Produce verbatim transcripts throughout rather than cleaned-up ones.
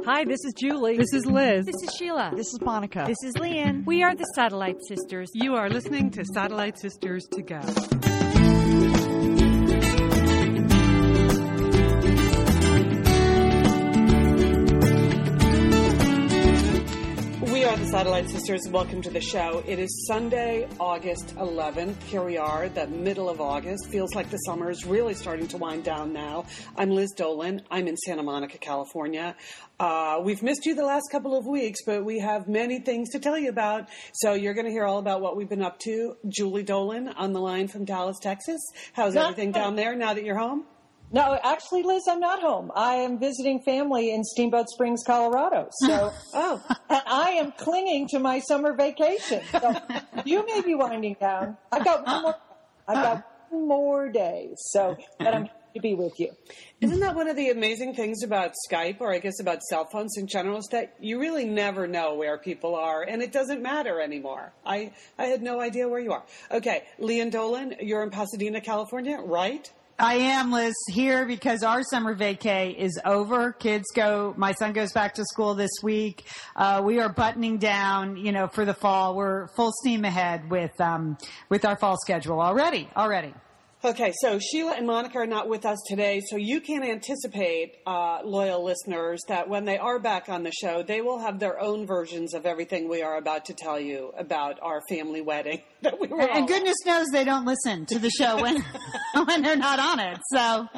Hi, this is Julie. This is Liz. This is Sheila. This is Monica. This is Leanne. We are the Satellite Sisters. You are listening to Satellite Sisters to Go. We are the Satellite Sisters. Welcome to the show. It is Sunday, August eleventh. Here we are, the middle of August. Feels like the summer is really starting to wind down now. I'm Liz Dolan. I'm in Santa Monica, California. Uh, we've missed you the last couple of weeks, but we have many things to tell you about. So you're going to hear all about what we've been up to. Julie Dolan on the line from Dallas, Texas. How's not everything home. down there now that you're home? No, actually, Liz, I'm not home. I am visiting family in Steamboat Springs, Colorado. So, oh, and I am clinging to my summer vacation. So you may be winding down. I've got one more. I've got one more day. So, but I'm happy to be with you. Isn't that one of the amazing things about Skype, or I guess about cell phones in general, is that you really never know where people are, and it doesn't matter anymore. I I had no idea where you are. Okay, Leanne Dolan, you're in Pasadena, California, right? I am, Liz, here because our summer vacay is over. Kids go, my son goes back to school this week. Uh, we are buttoning down, you know, for the fall. We're full steam ahead with, um, with our fall schedule already, already. Okay, so Sheila and Monica are not with us today, so you can anticipate, uh, loyal listeners, that when they are back on the show, they will have their own versions of everything we are about to tell you about our family wedding. That we were and, all and goodness at. knows they don't listen to the show when when they're not on it. So,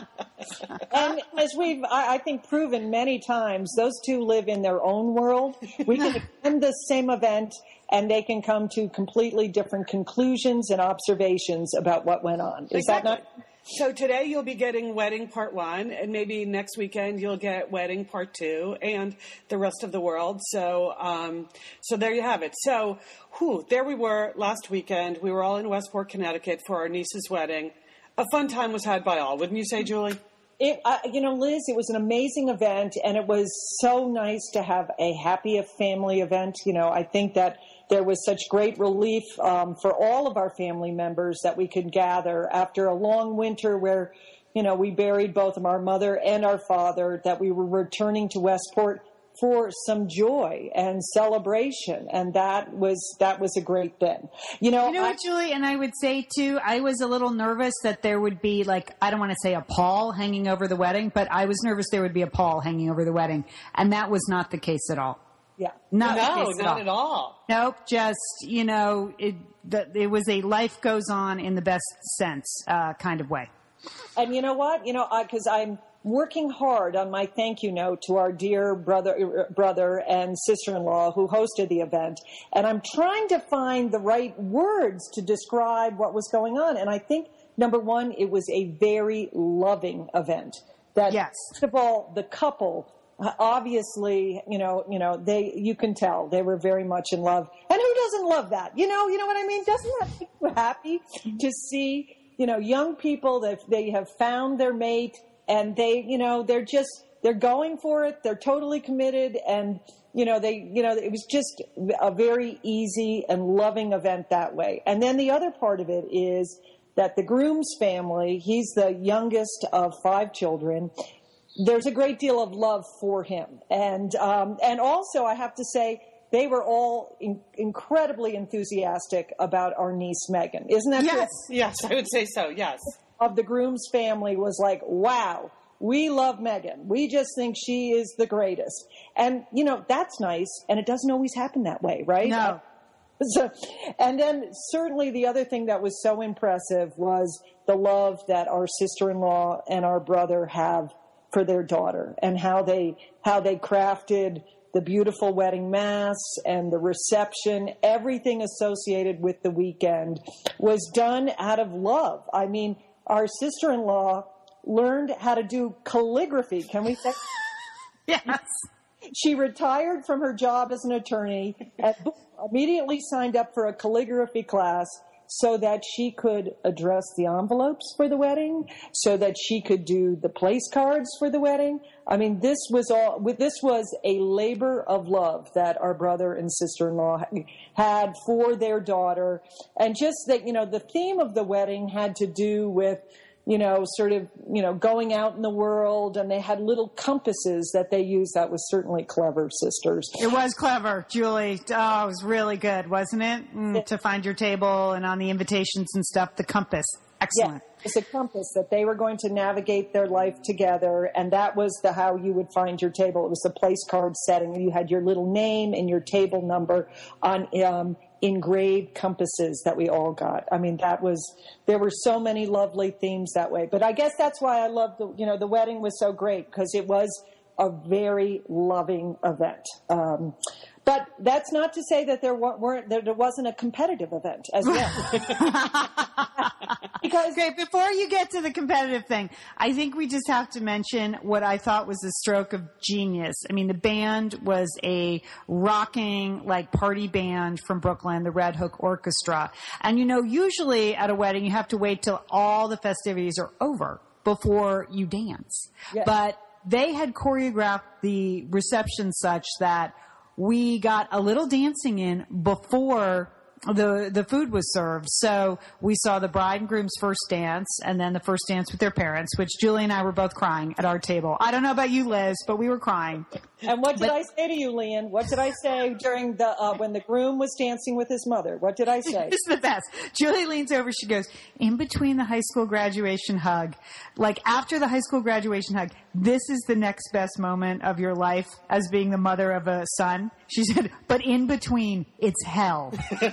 and as we've, I, I think, proven many times, those two live in their own world. We can attend the same event, and they can come to completely different conclusions and observations about what went on. Is exactly. that not? So today you'll be getting wedding part one, and maybe next weekend you'll get wedding part two, and the rest of the world. So, um, so there you have it. So, whew, there we were last weekend. We were all in Westport, Connecticut for our niece's wedding. A fun time was had by all, wouldn't you say, Julie? It, uh, you know, Liz, it was an amazing event, and it was so nice to have a happy family event. You know, I think that there was such great relief um, for all of our family members that we could gather after a long winter where, you know, we buried both of our mother and our father, that we were returning to Westport for some joy and celebration. And that was, that was a great thing. You know, you know I, what, Julie, and I would say too, I was a little nervous that there would be, like, I don't want to say a pall hanging over the wedding, but I was nervous there would be a pall hanging over the wedding. And that was not the case at all. Yeah. Not no, the case not at all. at all. Nope. Just, you know, it, the, it was a life goes on in the best sense, uh, kind of way. And you know what? You know, because I'm working hard on my thank you note to our dear brother, brother and sister-in-law who hosted the event. And I'm trying to find the right words to describe what was going on. And I think, number one, it was a very loving event. That, yes. First of all, the couple, obviously, you know, you know, they, you can tell they were very much in love. And who doesn't love that? You know, you know what I mean? Doesn't that make you happy to see, you know, young people that they have found their mate and they, you know, they're just, they're going for it. They're totally committed. And, you know, they, you know, it was just a very easy and loving event that way. And then the other part of it is that the groom's family, he's the youngest of five children. There's a great deal of love for him. And, um, and also I have to say, they were all in, incredibly enthusiastic about our niece, Megan. Isn't that yes, true? Yes, I would say so, yes. Of the groom's family was like, wow, we love Megan. We just think she is the greatest. And, you know, that's nice. And it doesn't always happen that way, right? No. So, and then certainly the other thing that was so impressive was the love that our sister-in-law and our brother have for their daughter, and how they how they crafted the beautiful wedding mass and the reception. Everything associated with the weekend was done out of love. I mean, our sister-in-law learned how to do calligraphy. Can we say? Yes. She retired from her job as an attorney and immediately signed up for a calligraphy class so that she could address the envelopes for the wedding, so that she could do the place cards for the wedding. I mean, this was all, this was a labor of love that our brother and sister-in-law had for their daughter. And just that, you know, the theme of the wedding had to do with, you know, sort of, you know, going out in the world, and they had little compasses that they used. That was certainly clever, sisters. It was clever, Julie. Oh, it was really good, wasn't it? Mm, to find your table and on the invitations and stuff, the compass. Excellent. Yeah, it's a compass that they were going to navigate their life together, and that was the how you would find your table. It was a place card setting. You had your little name and your table number on um, engraved compasses that we all got. I mean, that was, there were so many lovely themes that way. But I guess that's why I loved the, you know, the wedding was so great, because it was a very loving event. Um, but that's not to say that there weren't, that there wasn't a competitive event as well. Because okay, before you get to the competitive thing, I think we just have to mention what I thought was a stroke of genius. I mean, the band was a rocking, like, party band from Brooklyn, the Red Hook Orchestra. And, you know, usually at a wedding, you have to wait till all the festivities are over before you dance. Yes. But they had choreographed the reception such that we got a little dancing in before the the food was served. So we saw the bride and groom's first dance, and then the first dance with their parents, which Julie and I were both crying at our table. I don't know about you, Liz, but we were crying. And what did but, I say to you, Lian? What did I say during the uh, when the groom was dancing with his mother? What did I say? It's the best. Julie leans over. She goes, in between the high school graduation hug, like after the high school graduation hug, this is the next best moment of your life as being the mother of a son. She said, but in between, it's hell.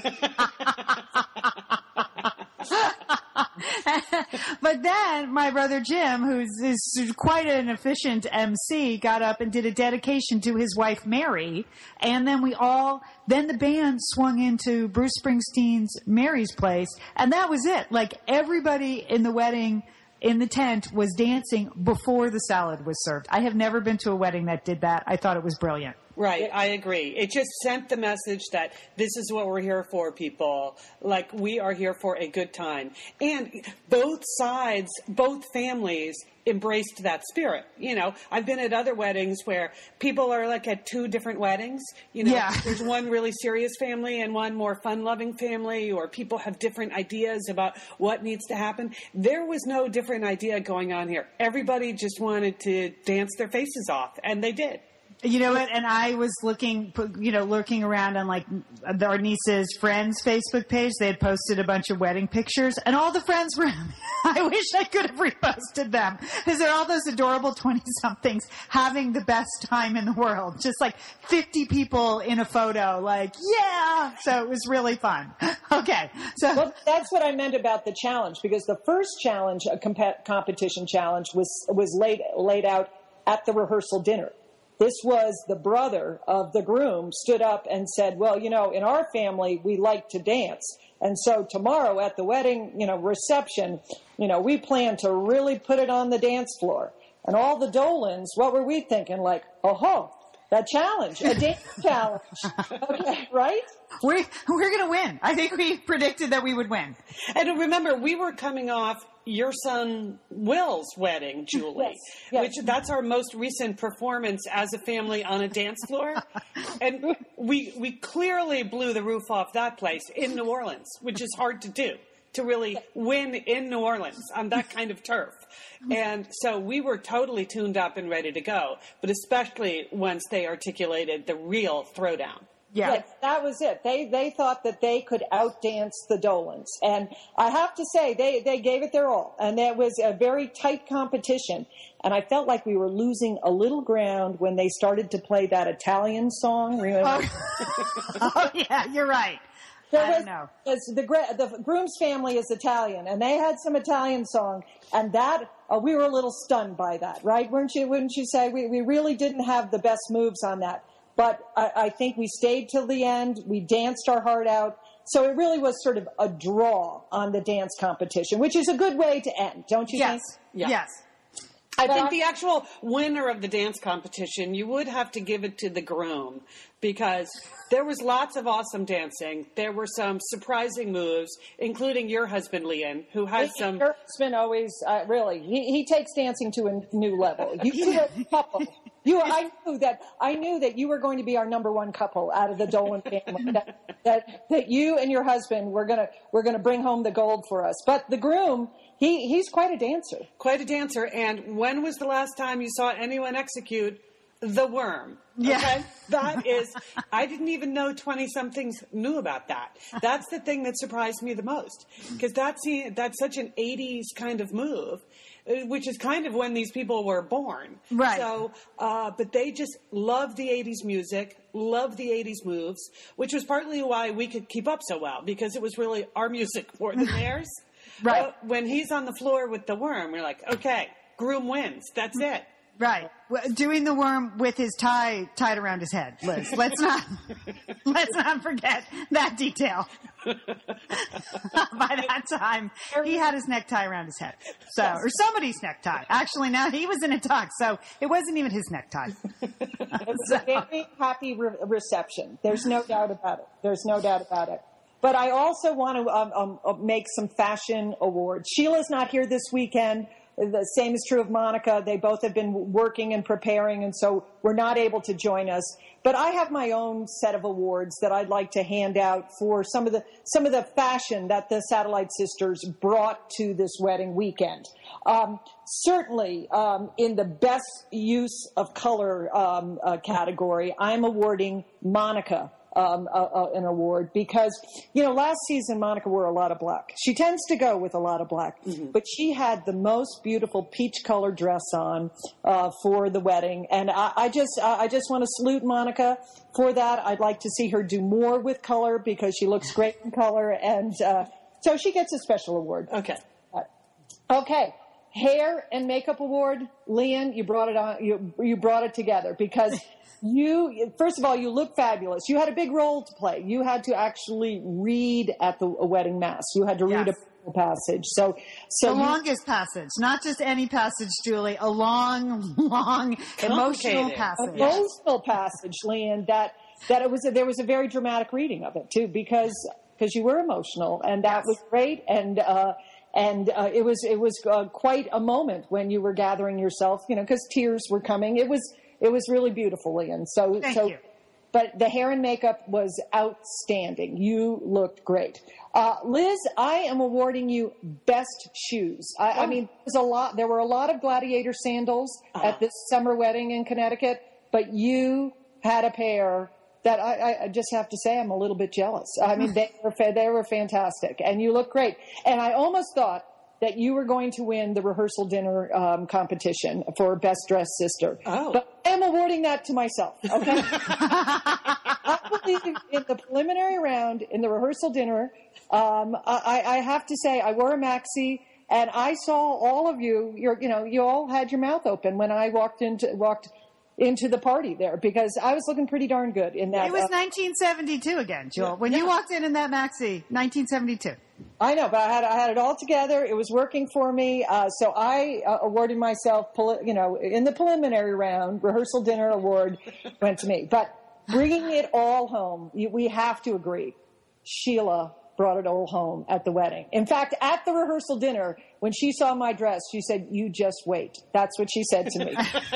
But then my brother Jim, who's is quite an efficient M C, got up and did a dedication to his wife Mary, and then we all then the band swung into Bruce Springsteen's Mary's Place, and that was it. Like everybody in the wedding in the tent was dancing before the salad was served. I have never been to a wedding that did that. I thought it was brilliant. Right, I agree. It just sent the message that this is what we're here for, people. Like, we are here for a good time. And both sides, both families embraced that spirit. You know, I've been at other weddings where people are like at two different weddings. You know, yeah. There's one really serious family and one more fun-loving family, or people have different ideas about what needs to happen. There was no different idea going on here. Everybody just wanted to dance their faces off, and they did. You know what? And I was looking, you know, lurking around on like our niece's friends' Facebook page. They had posted a bunch of wedding pictures, and all the friends were. I wish I could have reposted them, because they're all those adorable twenty-somethings having the best time in the world. Just like fifty people in a photo, like yeah. So it was really fun. Okay, so well, that's what I meant about the challenge, because the first challenge, a comp- competition challenge, was was laid laid out at the rehearsal dinner. This was the brother of the groom stood up and said, well, you know, in our family, we like to dance. And so tomorrow at the wedding, you know, reception, you know, we plan to really put it on the dance floor. And all the Dolans, what were we thinking? Like, oh, that challenge, a dance challenge. Okay, right? We're, we're going to win. I think we predicted that we would win. And remember, we were coming off your son Will's wedding, Julie, yes, yes. which that's our most recent performance as a family on a dance floor. And we we clearly blew the roof off that place in New Orleans, which is hard to do, to really win in New Orleans on that kind of turf. And so we were totally tuned up and ready to go, but especially once they articulated the real throwdown. Yeah. Yes, that was it. They they thought that they could outdance the Dolans. And I have to say, they, they gave it their all. And that was a very tight competition. And I felt like we were losing a little ground when they started to play that Italian song. Remember? Oh, oh yeah, you're right. There I was, don't know. was the, the groom's family is Italian, and they had some Italian song, and that uh, we were a little stunned by that, right? Weren't you? Wouldn't you say we we really didn't have the best moves on that? But I, I think we stayed till the end. We danced our heart out. So it really was sort of a draw on the dance competition, which is a good way to end, don't you yes. think? Yeah. Yes. I think the actual winner of the dance competition, you would have to give it to the groom, because there was lots of awesome dancing. There were some surprising moves, including your husband, Lian, who has some... Your husband always, uh, really, he, he takes dancing to a new level. You do a couple You, I knew that. I knew that you were going to be our number one couple out of the Dolan family. that, that that you and your husband were gonna were gonna bring home the gold for us. But the groom, he he's quite a dancer. Quite a dancer. And when was the last time you saw anyone execute the worm? Yeah. Okay? That is, I didn't even know twenty-somethings knew about that. That's the thing that surprised me the most. Because that's, that's such an eighties kind of move, which is kind of when these people were born. Right. So, uh, but they just loved the eighties music, loved the eighties moves, which was partly why we could keep up so well, because it was really our music more than theirs. Right. Uh, when he's on the floor with the worm, we're like, okay, groom wins. That's it. Right. Well, doing the worm with his tie tied around his head, Liz. Let's not, let's not forget that detail. By that time, he had his necktie around his head. So, or somebody's necktie. Actually, now he was in a tux, so it wasn't even his necktie. It's a very happy re- reception. There's no doubt about it. There's no doubt about it. But I also want to um, um, make some fashion awards. Sheila's not here this weekend. The same is true of Monica. They both have been working and preparing, and so we're not able to join us. But I have my own set of awards that I'd like to hand out for some of the some of the fashion that the Satellite Sisters brought to this wedding weekend. Um, certainly, um, in the best use of color um, uh, category, I'm awarding Monica Um, uh, uh, an award because, you know, last season Monica wore a lot of black. She tends to go with a lot of black, mm-hmm. but she had the most beautiful peach colored dress on uh, for the wedding, and I, I just uh, I just want to salute Monica for that. I'd like to see her do more with color because she looks great in color, and uh, so she gets a special award. Okay. Uh, okay. Hair and makeup award, Lian, you brought it on. You you brought it together because. You, first of all, you look fabulous. You had a big role to play. You had to actually read at the a wedding mass. You had to read Yes. a passage. So, so The you, longest passage, not just any passage, Julie, a long, long, emotional Complicated. passage. emotional passage, Lian, that, that it was, a, there was a very dramatic reading of it too, because, because you were emotional, and that Yes. was great. And, uh, and, uh, it was, it was uh, quite a moment when you were gathering yourself, you know, because tears were coming. It was, It was really beautiful, Lian. So, Thank so, you. But the hair and makeup was outstanding. You looked great. Uh, Liz, I am awarding you best shoes. I, I mean, there's a lot. There were a lot of gladiator sandals Uh-huh. at this summer wedding in Connecticut, but you had a pair that I, I- I just have to say I'm a little bit jealous. I mean, they were fa- they were fantastic, and you look great. And I almost thought that you were going to win the rehearsal dinner um, competition for Best Dressed Sister. Oh. But I am awarding that to myself, okay? I believe in the preliminary round, in the rehearsal dinner, um, I, I have to say I wore a maxi, and I saw all of you, you're, you know, you all had your mouth open when I walked into walked into the party there, because I was looking pretty darn good in that. It was uh, nineteen seventy-two again, Joel. When you walked in in that maxi, nineteen seventy-two. I know, but I had I had it all together. It was working for me, uh, so I uh, awarded myself, poli- you know, in the preliminary round, rehearsal dinner award went to me. But bringing it all home, you, we have to agree, Sheila brought it all home at the wedding. In fact, at the rehearsal dinner, when she saw my dress, she said, "You just wait." That's what she said to me.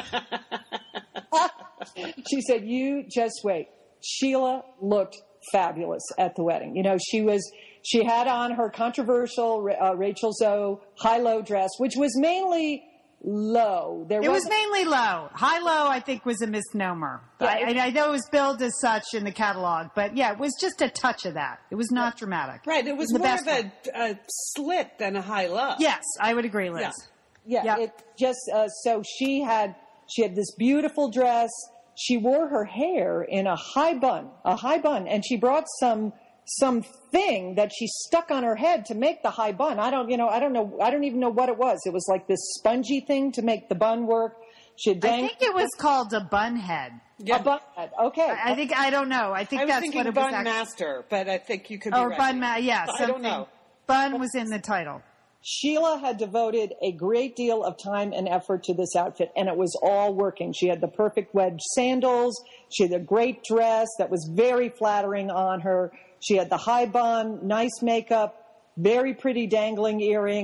She said, "You just wait." Sheila looked fabulous at the wedding. You know, she was, she had on her controversial uh, Rachel Zoe high-low dress, which was mainly low. There It was wasn't- mainly low. High-low, I think, was a misnomer. Yeah, I, it- I, I know it was billed as such in the catalog, but yeah, it was just a touch of that. It was not dramatic. Right. It was The more best of a, one. a slit than a high low. Yes, I would agree, Liz. Yeah. Yeah, Yep. it just uh, so she had she had this beautiful dress. She wore her hair in a high bun, a high bun, and she brought some some thing that she stuck on her head to make the high bun. I don't, you know, I don't know, I don't even know what it was. It was like this spongy thing to make the bun work. She had I dang- think it was called a bun head. Yeah. a bun head. Okay, I I think, I don't know. I think I was that's thinking what it was Bun actually. Master, but I think you could be Or right. bun, ma- yeah, I don't something. know. Bun was in the title. Sheila had devoted a great deal of time and effort to this outfit, and it was all working. She had the perfect wedge sandals. She had a great dress that was very flattering on her. She had the high bun, nice makeup, very pretty dangling earrings.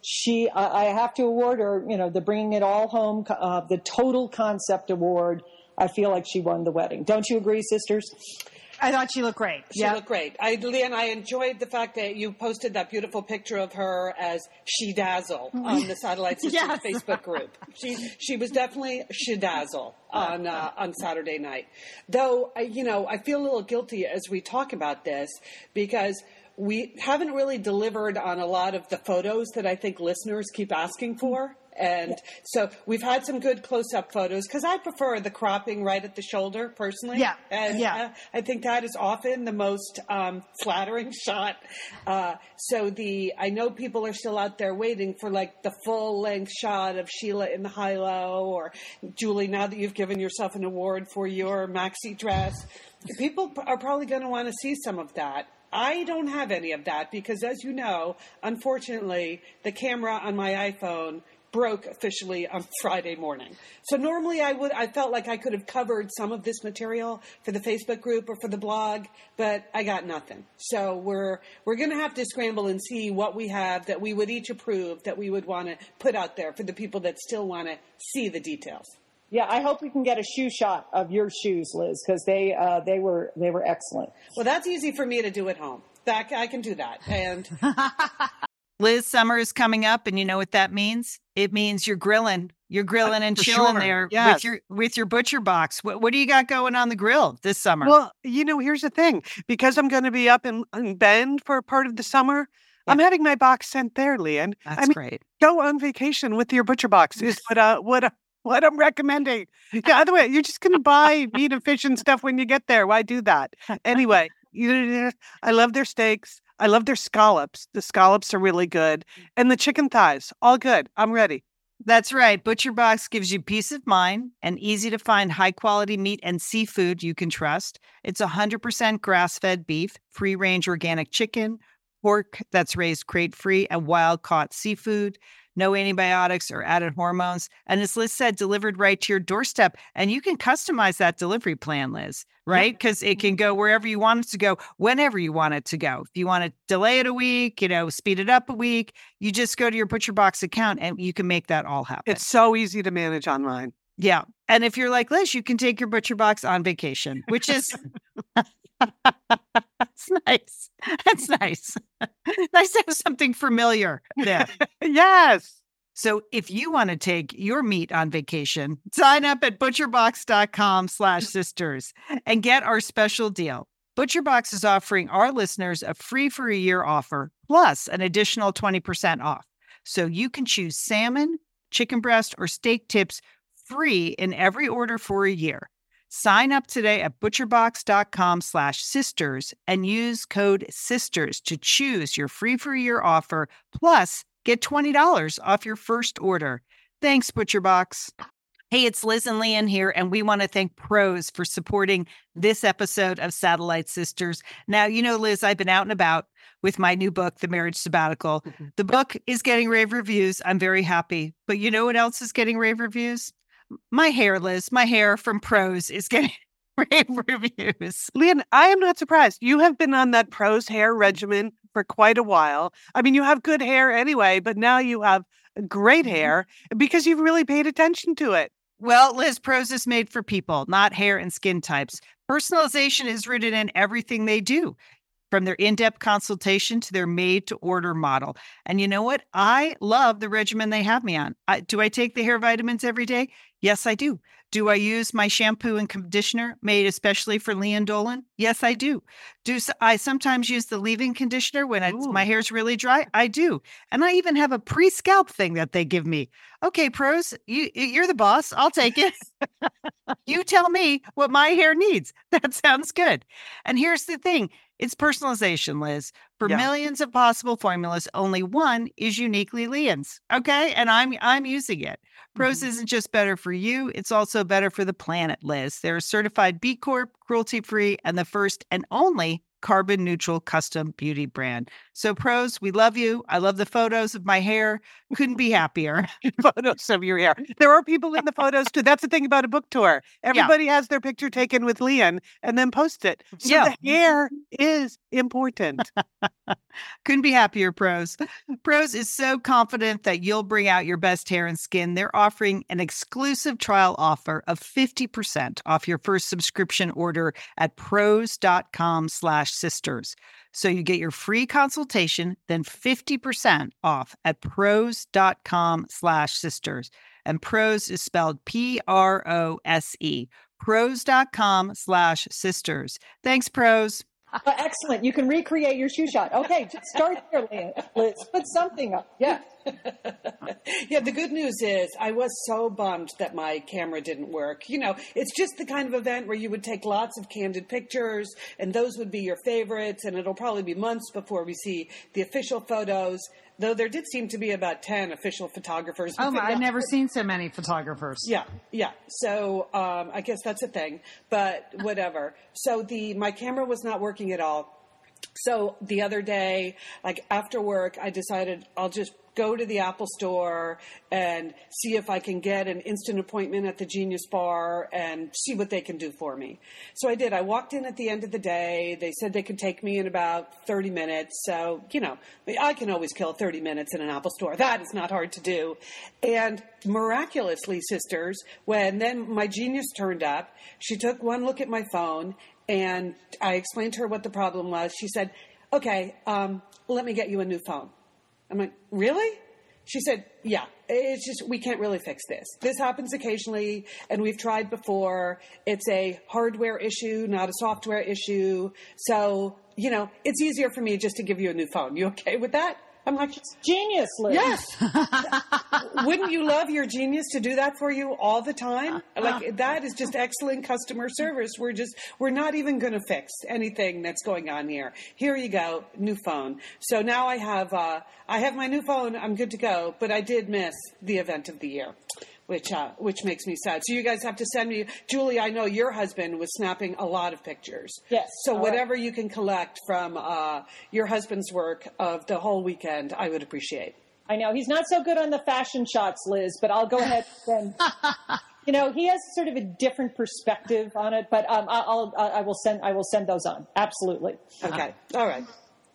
she, I, I have to award her, you know, the Bringing It All Home, uh, the Total Concept Award. I feel like she won the wedding. Don't you agree, sisters? I thought she looked great. She yep. looked great. I, Leanne, I enjoyed the fact that you posted that beautiful picture of her as She Dazzle on the Satellite Sisters yes. Facebook group. She she was definitely She Dazzle on uh, on Saturday night. Though, I, you know, I feel a little guilty as we talk about this because we haven't really delivered on a lot of the photos that I think listeners keep asking for. And so we've had some good close-up photos because I prefer the cropping right at the shoulder personally. Yeah, and, yeah. Uh, I think that is often the most um, flattering shot. Uh, so the I know people are still out there waiting for like the full-length shot of Sheila in the high-low or Julie. Now that you've given yourself an award for your maxi dress, people are probably going to want to see some of that. I don't have any of that because, as you know, unfortunately, the camera on my iPhone broke officially on Friday morning. So normally I would, I felt like I could have covered some of this material for the Facebook group or for the blog, but I got nothing. So we're, we're going to have to scramble and see what we have that we would each approve that we would want to put out there for the people that still want to see the details. Yeah, I hope we can get a shoe shot of your shoes, Liz, because they, uh, they were, they were excellent. Well, that's easy for me to do at home. That, I can do that. And Liz, summer is coming up, and you know what that means? It means you're grilling. You're grilling uh, and chilling sure. there yes. with your with your butcher box. What, what do you got going on the grill this summer? Well, you know, here's the thing. Because I'm going to be up in, in Bend for a part of the summer, yeah. I'm having my box sent there, Leanne. That's I mean, great. Go on vacation with your butcher box is what uh, what uh, what I'm recommending. Yeah, other way, you're just going to buy meat and fish and stuff when you get there. Why do that? Anyway, you, I love their steaks. I love their scallops. The scallops are really good. And the chicken thighs, all good. I'm ready. That's right. ButcherBox gives you peace of mind and easy to find high quality meat and seafood you can trust. It's one hundred percent grass-fed beef, free-range organic chicken, pork that's raised crate-free, and wild-caught seafood. No antibiotics or added hormones. And as Liz said, delivered right to your doorstep. And you can customize that delivery plan, Liz, right? Because it can go wherever you want it to go, whenever you want it to go. If you want to delay it a week, you know, speed it up a week, you just go to your ButcherBox account and you can make that all happen. It's so easy to manage online. Yeah. And if you're like Liz, you can take your ButcherBox on vacation, which is... That's nice. That's nice. Nice to have something familiar there. Yes. So if you want to take your meat on vacation, sign up at butcherbox.com slash sisters and get our special deal. ButcherBox is offering our listeners a free for a year offer plus an additional twenty percent off. So you can choose salmon, chicken breast, or steak tips free in every order for a year. Sign up today at butcherbox.com slash sisters and use code SISTERS to choose your free for a year offer, plus get twenty dollars off your first order. Thanks, ButcherBox. Hey, it's Liz and Leanne here, and we want to thank Prose for supporting this episode of Satellite Sisters. Now, you know, Liz, I've been out and about with my new book, The Marriage Sabbatical. Mm-hmm. The book is getting rave reviews. I'm very happy. But you know what else is getting rave reviews? My hair, Liz, my hair from Prose is getting rave reviews. Leanne, I am not surprised. You have been on that Prose hair regimen for quite a while. I mean, you have good hair anyway, but now you have great hair because you've really paid attention to it. Well, Liz, Prose is made for people, not hair and skin types. Personalization is rooted in everything they do, from their in-depth consultation to their made-to-order model. And you know what? I love the regimen they have me on. I, do I take the hair vitamins every day? Yes, I do. Do I use my shampoo and conditioner made especially for Leanne Dolan? Yes, I do. Do I sometimes use the leave-in conditioner when it's, my hair's really dry? I do. And I even have a pre-scalp thing that they give me. Okay, Prose, you, you're the boss. I'll take it. You tell me what my hair needs. That sounds good. And here's the thing. It's personalization, Liz. For yeah. millions of possible formulas, only one is uniquely Leanne's. Okay? And I'm I'm using it. Prose mm-hmm. isn't just better for you, it's also better for the planet, Liz. They're certified B Corp, cruelty-free, and the first and only carbon neutral custom beauty brand. So Prose, we love you. I love the photos of my hair. Couldn't be happier. Photos of your hair. There are people in the photos too. That's the thing about a book tour. Everybody yeah. has their picture taken with Lian and then post it. So yeah. the hair is important. Couldn't be happier, Prose. Prose is so confident that you'll bring out your best hair and skin. They're offering an exclusive trial offer of fifty percent off your first subscription order at prose.com slash sisters. So you get your free consultation, then fifty percent off at prose.com slash sisters. And Prose is spelled P R O S E. Prose.com slash sisters. Thanks, Prose. Uh, excellent. You can recreate your shoe shot. Okay, just start there, Lian. Let's put something up. Yeah. Yeah, the good news is I was so bummed that my camera didn't work. You know, it's just the kind of event where you would take lots of candid pictures and those would be your favorites, and it'll probably be months before we see the official photos, though there did seem to be about ten official photographers. Oh, I've never seen so many photographers. Yeah, yeah. So um, I guess that's a thing, but whatever. So the my camera was not working at all. So the other day, like after work, I decided I'll just go to the Apple store and see if I can get an instant appointment at the Genius Bar and see what they can do for me. So I did. I walked in at the end of the day. They said they could take me in about thirty minutes. So, you know, I can always kill thirty minutes in an Apple store. That is not hard to do. And miraculously, sisters, when then my Genius turned up, she took one look at my phone and I explained to her what the problem was. She said, okay, um, let me get you a new phone. I'm like, really? She said, yeah, it's just, we can't really fix this. This happens occasionally, and we've tried before. It's a hardware issue, not a software issue. So, you know, it's easier for me just to give you a new phone. You okay with that? I'm like, it's genius, Liz. Yes. Wouldn't you love your Genius to do that for you all the time? Like, that is just excellent customer service. We're just, we're not even going to fix anything that's going on here. Here you go, new phone. So now I have, uh, I have my new phone. I'm good to go. But I did miss the event of the year, which, uh, which makes me sad. So you guys have to send me, Julie, I know your husband was snapping a lot of pictures. Yes. So whatever right. you can collect from, uh, your husband's work of the whole weekend, I would appreciate. I know he's not so good on the fashion shots, Liz, but I'll go ahead and, you know, he has sort of a different perspective on it, but, um, I'll, I'll, I will send, I will send those on. Absolutely. Okay. All right.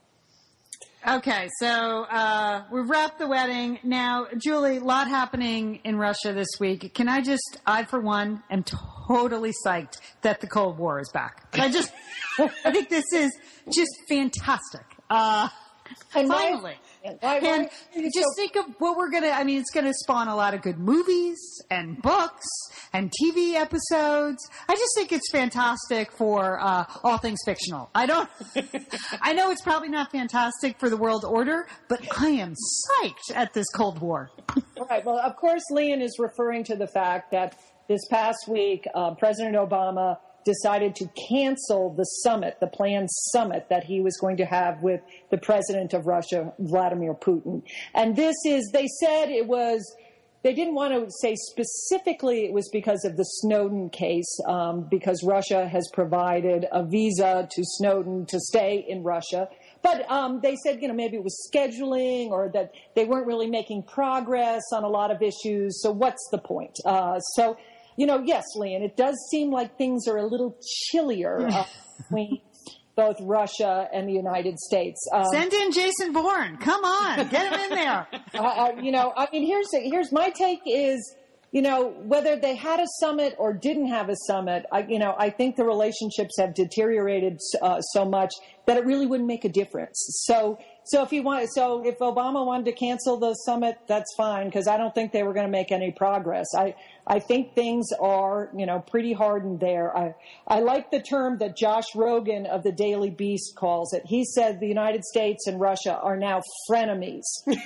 Okay, so uh, we've wrapped the wedding. Now, Julie, a lot happening in Russia this week. Can I just, I for one, am totally psyched that the Cold War is back. I just, I think this is just fantastic. Uh, and finally. Why, why, and why just so- think of what we're going to, I mean, it's going to spawn a lot of good movies and books and T V episodes. I just think it's fantastic for uh, all things fictional. I don't, I know it's probably not fantastic for the world order, but I am psyched at this Cold War. All right. Well, of course, Lian is referring to the fact that this past week, uh, President Obama decided to cancel the summit, the planned summit that he was going to have with the president of Russia, Vladimir Putin. And this is, they said it was, they didn't want to say specifically it was because of the Snowden case, um, because Russia has provided a visa to Snowden to stay in Russia. But um, they said, you know, maybe it was scheduling or that they weren't really making progress on a lot of issues. So what's the point? Uh, so You know, yes, Lian, it does seem like things are a little chillier uh, between both Russia and the United States. Um, Send in Jason Bourne. Come on, get him in there. uh, uh, you know, I mean, here's here's my take is, you know, whether they had a summit or didn't have a summit, I, you know, I think the relationships have deteriorated uh, so much that it really wouldn't make a difference. So. So if you want, so if Obama wanted to cancel the summit, that's fine, because I don't think they were going to make any progress. I, I think things are, you know, pretty hardened there. I, I like the term that Josh Rogan of the Daily Beast calls it. He said the United States and Russia are now frenemies.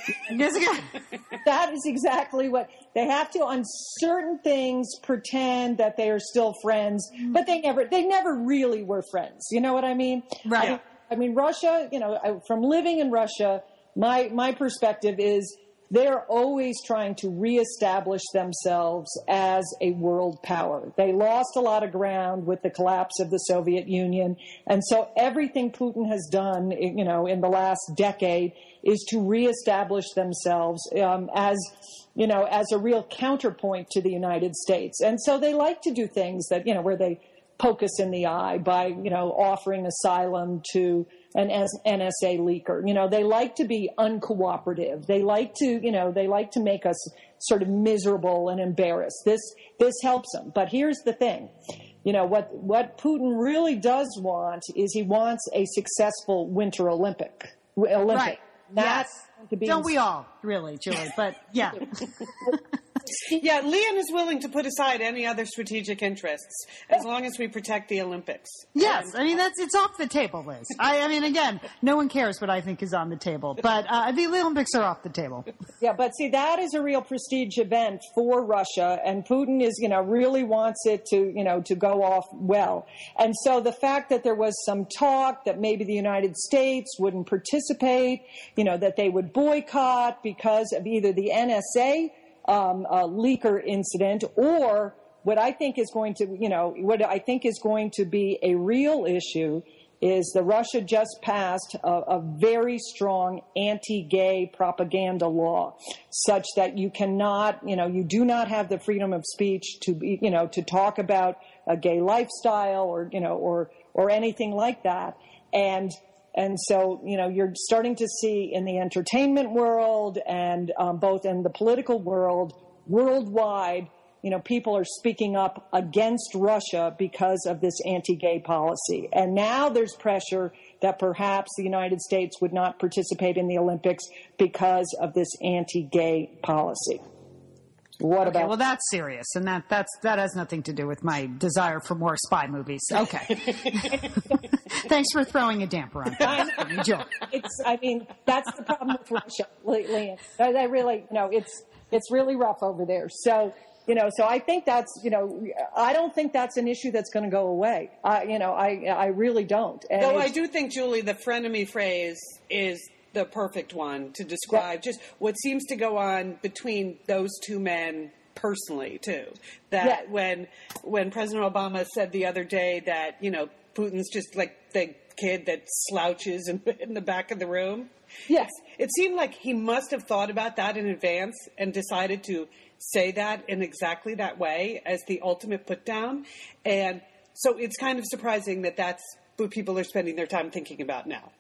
That is exactly what they have to, on certain things, pretend that they are still friends, but they never, they never really were friends. You know what I mean? Right. I mean, I mean, Russia, you know, from living in Russia, my my perspective is they're always trying to reestablish themselves as a world power. They lost a lot of ground with the collapse of the Soviet Union. And so everything Putin has done, you know, in the last decade is to reestablish themselves um, as, you know, as a real counterpoint to the United States. And so they like to do things that, you know, where they poke us in the eye by, you know, offering asylum to an N S A leaker. You know, they like to be uncooperative. They like to, you know, they like to make us sort of miserable and embarrassed. This, this helps them. But here's the thing. You know, what, what Putin really does want is he wants a successful Winter Olympic. Olympic. Right. That's yes. to be Don't we all, really, Julie? But yeah. Yeah, Lian is willing to put aside any other strategic interests as long as we protect the Olympics. Yes, And, I mean, that's it's off the table, Liz. I, I mean, again, no one cares what I think is on the table, but uh, the Olympics are off the table. Yeah, but see, that is a real prestige event for Russia, and Putin is, you know, really wants it to, you know, to go off well. And so the fact that there was some talk that maybe the United States wouldn't participate, you know, that they would boycott because of either the N S A Um, uh, leaker incident, or what I think is going to, you know, what I think is going to be a real issue is that Russia just passed a, a very strong anti-gay propaganda law, such that you cannot, you know, you do not have the freedom of speech to be, you know, to talk about a gay lifestyle or, you know, or or anything like that. And And so, you know, you're starting to see in the entertainment world and um, both in the political world, worldwide, you know, people are speaking up against Russia because of this anti-gay policy. And now there's pressure that perhaps the United States would not participate in the Olympics because of this anti-gay policy. What Okay, about? well, that's serious, and that that's that has nothing to do with my desire for more spy movies. Okay. Thanks for throwing a damper on it. Joe. It's, I mean, that's the problem with Russia, Lian. They really, you know, it's it's really rough over there. So, you know, so I think that's, you know, I don't think that's an issue that's going to go away. I, you know, I I really don't. And Though I do think, Julie, the frenemy phrase is the perfect one to describe yeah. just what seems to go on between those two men personally, too. That yeah. when when President Obama said the other day that, you know, Putin's just like the kid that slouches in, in the back of the room. Yes. It seemed like he must have thought about that in advance and decided to say that in exactly that way as the ultimate put down. And so it's kind of surprising that that's what people are spending their time thinking about now.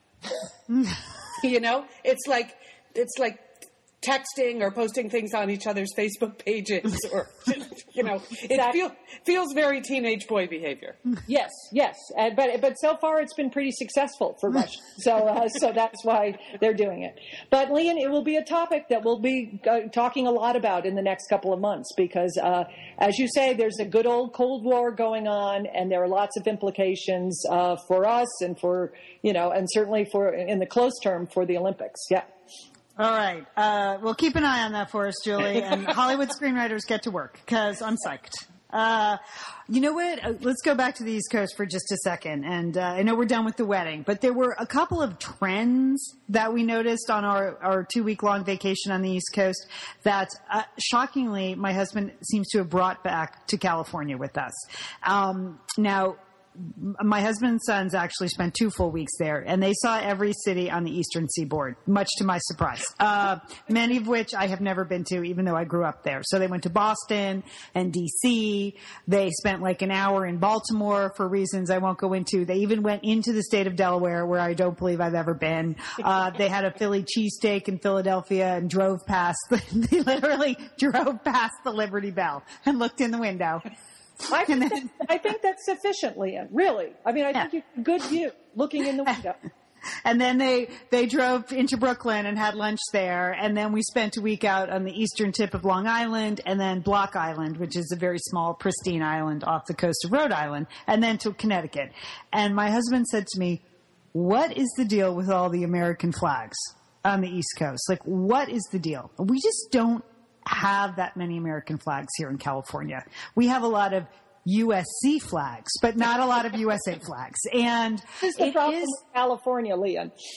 You know, it's like it's like texting or posting things on each other's Facebook pages, or you know, it exactly. feel, feels very teenage boy behavior. Yes, yes, uh, but but so far it's been pretty successful for Russia, so uh, so that's why they're doing it. But Lian, it will be a topic that we'll be uh, talking a lot about in the next couple of months because, uh, as you say, there's a good old Cold War going on, and there are lots of implications uh, for us and for you know, and certainly for in the close term for the Olympics. Yeah. All right. Uh, well, keep an eye on that for us, Julie. And Hollywood screenwriters get to work because I'm psyched. Uh, you know what? Uh, let's go back to the East Coast for just a second. And uh, I know we're done with the wedding, but there were a couple of trends that we noticed on our, our two-week-long vacation on the East Coast that, uh, shockingly, my husband seems to have brought back to California with us. Um, now, my husband's sons actually spent two full weeks there, and they saw every city on the eastern seaboard, much to my surprise, uh, many of which I have never been to, even though I grew up there. So they went to Boston and D C. They spent like an hour in Baltimore for reasons I won't go into. They even went into the state of Delaware, where I don't believe I've ever been. Uh, they had a Philly cheesesteak in Philadelphia and drove past, the, they literally drove past the Liberty Bell and looked in the window. I think, that, I think that's sufficient, Lian. Really. I mean, I yeah. think you have a good view looking in the window. And then they, they drove into Brooklyn and had lunch there. And then we spent a week out on the eastern tip of Long Island and then Block Island, which is a very small, pristine island off the coast of Rhode Island, and then to Connecticut. And my husband said to me, what is the deal with all the American flags on the East Coast? Like, what is the deal? We just don't have that many American flags here in California. We have a lot of U S C flags, but not a lot of U S A flags. And this is the problem with California, Lian.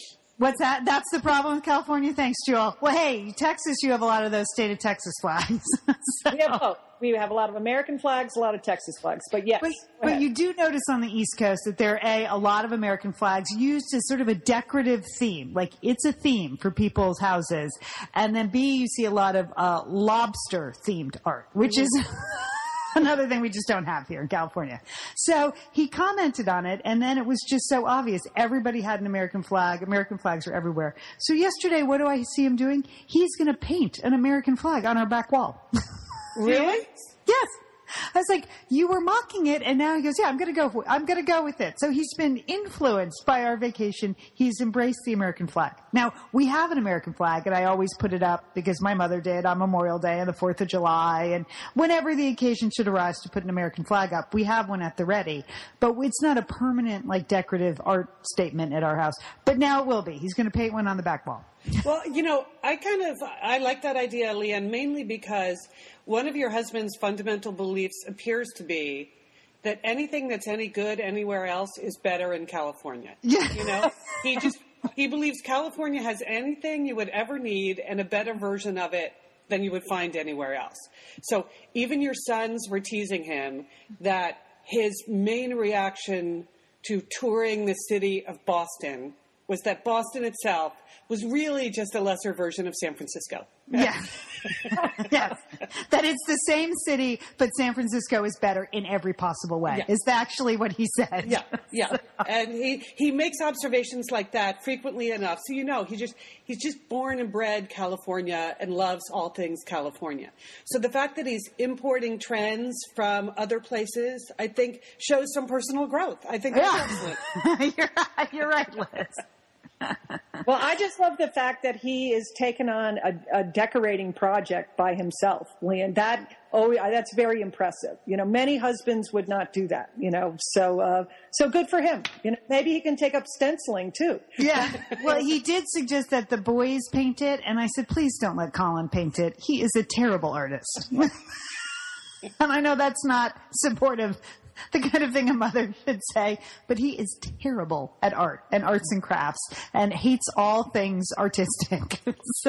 What's that? That's the problem with California? Thanks, Jewel. Well, hey, Texas, you have a lot of those state of Texas flags. So. We have both. We have a lot of American flags, a lot of Texas flags. But yes. But, but you do notice on the East Coast that there are, A, a lot of American flags used as sort of a decorative theme. Like, it's a theme for people's houses. And then, B, you see a lot of uh, lobster-themed art, which is... another thing we just don't have here in California. So he commented on it, and then it was just so obvious. Everybody had an American flag. American flags were everywhere. So yesterday, what do I see him doing? He's going to paint an American flag on our back wall. Really? Yes. I was like, you were mocking it, and now he goes, yeah, I'm going to go for, I'm going to go with it. So he's been influenced by our vacation. He's embraced the American flag. Now, we have an American flag, and I always put it up because my mother did on Memorial Day and the fourth of July, and whenever the occasion should arise to put an American flag up, we have one at the ready. But it's not a permanent, like, decorative art statement at our house. But now it will be. He's going to paint one on the back wall. Well, you know, I kind of, I like that idea, Leanne, mainly because one of your husband's fundamental beliefs appears to be that anything that's any good anywhere else is better in California. Yeah. You know, he just, he believes California has anything you would ever need and a better version of it than you would find anywhere else. So even your sons were teasing him that his main reaction to touring the city of Boston was that Boston itself was really just a lesser version of San Francisco. Yes. Yes. That it's the same city, but San Francisco is better in every possible way. Yeah. Is actually what he said. Yeah, yeah. So. And he, he makes observations like that frequently enough. So, you know, he just he's just born and bred California and loves all things California. So the fact that he's importing trends from other places, I think, shows some personal growth. I think that's Yeah. excellent. you're, right, you're right, Liz. Well, I just love the fact that he is taken on a, a decorating project by himself, Leanne. That oh, that's very impressive. You know, many husbands would not do that. You know, so uh, so good for him. You know, maybe he can take up stenciling too. Yeah. Well, he did suggest that the boys paint it, and I said, please don't let Colin paint it. He is a terrible artist. And I know that's not supportive, the kind of thing a mother should say, but he is terrible at art and arts and crafts and hates all things artistic. so,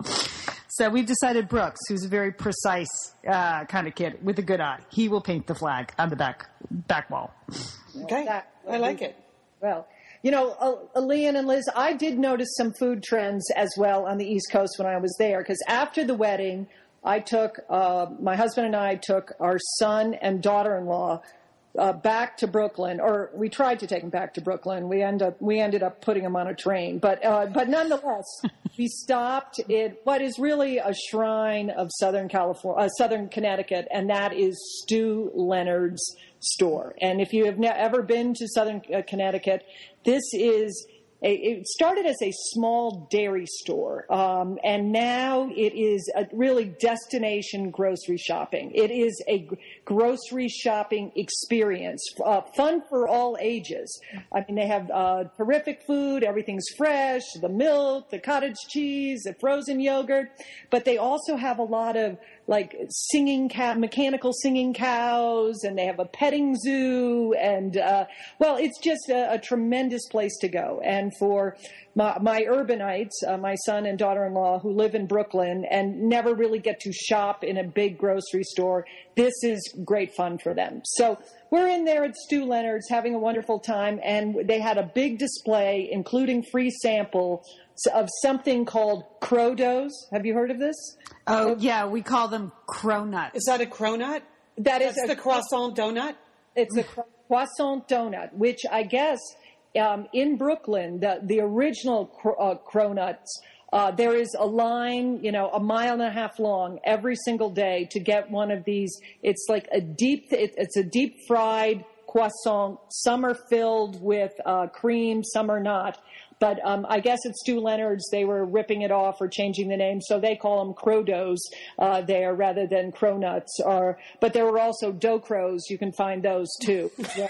so we've decided Brooks, who's a very precise uh, kind of kid with a good eye, he will paint the flag on the back back wall. Okay, That- I like it. Well, you know, uh, Leanne and Liz, I did notice some food trends as well on the East Coast when I was there, because after the wedding, I took, uh, my husband and I took our son and daughter-in-law uh, back to Brooklyn, or we tried to take them back to Brooklyn. We end up, we ended up putting them on a train, but, uh, but nonetheless, we stopped at what is really a shrine of Southern California, uh, Southern Connecticut, and that is Stu Leonard's store. And if you have ne- ever been to Southern uh, Connecticut, this is A, it started as a small dairy store, um, and now it is a really destination grocery shopping. It is a g- grocery shopping experience, uh, fun for all ages. I mean, they have uh, terrific food. Everything's fresh, the milk, the cottage cheese, the frozen yogurt. But they also have a lot of like singing cow, mechanical singing cows, and they have a petting zoo, and uh, well, it's just a, a tremendous place to go. And for my, my urbanites, uh, my son and daughter-in-law who live in Brooklyn and never really get to shop in a big grocery store, this is great fun for them. So we're in there at Stu Leonard's having a wonderful time, and they had a big display, including free sample of something called Crow Doughs. Have you heard of this? Oh, yeah, we call them cronuts. Is that a cronut? That is That's a, the croissant donut? It's a cro- croissant donut, which I guess um, in Brooklyn, the, the original cro- uh, cronuts, uh, there is a line, you know, a mile and a half long every single day to get one of these. It's like a deep, it, it's a deep fried croissant. Some are filled with uh, cream, some are not. But um, I guess at Stu Leonard's, they were ripping it off or changing the name, so they call them Crow Doughs uh, there rather than Cronuts. Or, but there were also Dough Crows. You can find those too. Yeah.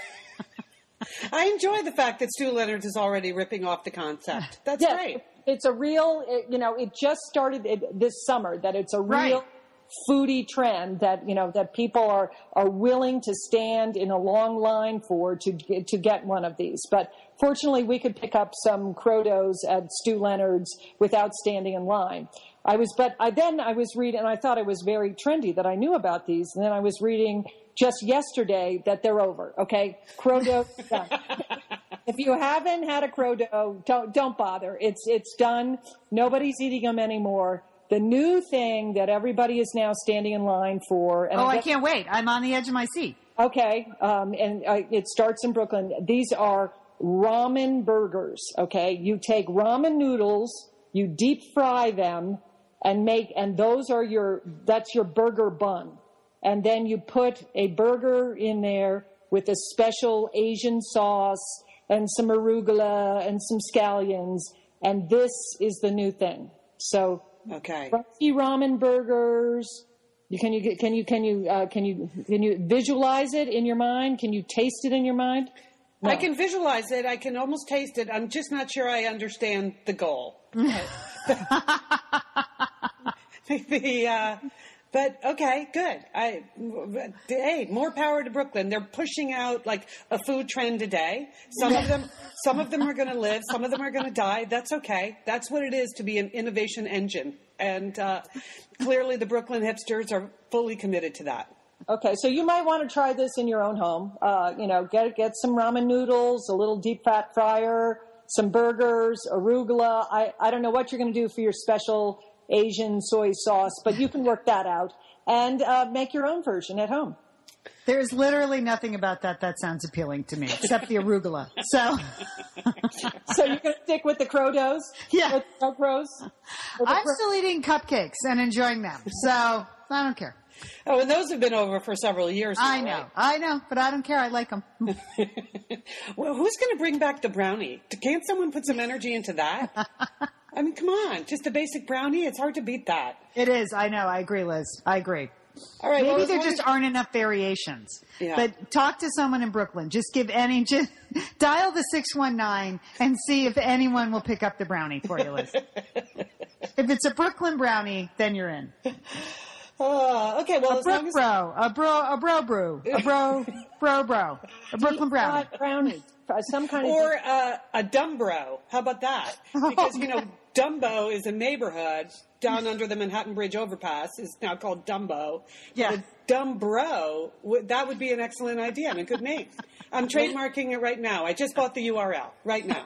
I enjoy the fact that Stu Leonard is already ripping off the concept. That's Yeah, great. It's a real, it, you know, it just started it, this summer, that it's a real Right. foodie trend that, you know, that people are, are willing to stand in a long line for to, to get one of these. But fortunately, we could pick up some Crotos at Stu Leonard's without standing in line. I was, but I then I was reading, and I thought it was very trendy that I knew about these. And then I was reading just yesterday that they're over. Okay, Crodo done. If you haven't had a Crodo, don't don't bother. It's it's done. Nobody's eating them anymore. The new thing that everybody is now standing in line for. And oh, I, I can't wait! I'm on the edge of my seat. Okay, um, and uh, it starts in Brooklyn. These are ramen burgers. Okay, you take ramen noodles, you deep fry them. And make, and those are your, that's your burger bun. And then you put a burger in there with a special Asian sauce and some arugula and some scallions. And this is the new thing. So, okay. Crunchy ramen burgers. You, can you get, can you, can you, uh, can you, can you visualize it in your mind? Can you taste it in your mind? No. I can visualize it. I can almost taste it. I'm just not sure I understand the goal. the, uh, but okay, good. I, hey, more power to Brooklyn. They're pushing out like a food trend a day. Some of them, some of them are going to live. Some of them are going to die. That's okay. That's what it is to be an innovation engine. And uh, clearly, the Brooklyn hipsters are fully committed to that. Okay, so you might want to try this in your own home. Uh, you know, get get some ramen noodles, a little deep fat fryer, some burgers, arugula. I, I don't know what you're going to do for your special Asian soy sauce, but you can work that out and uh, make your own version at home. There's literally nothing about that that sounds appealing to me, except the arugula. So, so you're going to stick with the Crodos? Yeah. With the Crows? I'm cro- still eating cupcakes and enjoying them, so I don't care. Oh, and those have been over for several years now, I know, right? I know, but I don't care. I like them. Well, who's going to bring back the brownie? Can't someone put some energy into that? I mean, come on. Just a basic brownie. It's hard to beat that. It is. I know. I agree, Liz. I agree. All right. Maybe well, there just aren't enough variations. Yeah. But talk to someone in Brooklyn. Just give any, just dial the six one nine and see if anyone will pick up the brownie for you, Liz. If it's a Brooklyn brownie, then you're in. Uh, okay, well, a as brook long as... bro, a bro, a bro brew, a bro, bro bro, a Brooklyn brownie. Uh, brownie. Some kind of... Or uh, a Dumbro. How about that? Because, you know, Dumbo is a neighborhood down under the Manhattan Bridge overpass. Is now called Dumbo. Yeah. But a Dumbro, that would be an excellent idea and a good name. I'm trademarking it right now. I just bought the U R L right now.